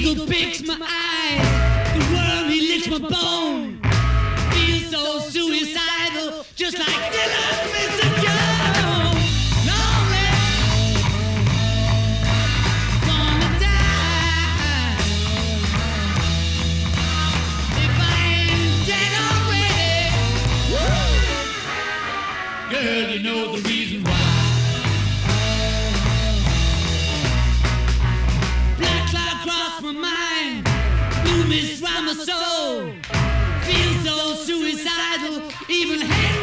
eagle picks my eye. The worm, he licks my bone. Feel so suicidal, just like Dylan, Mr. Jones. Lonely, gonna die. If I ain't dead already. Girl, you know the reason why. Black cloud crossed my mind. Blue mist round my soul. Feel so suicidal, even hate.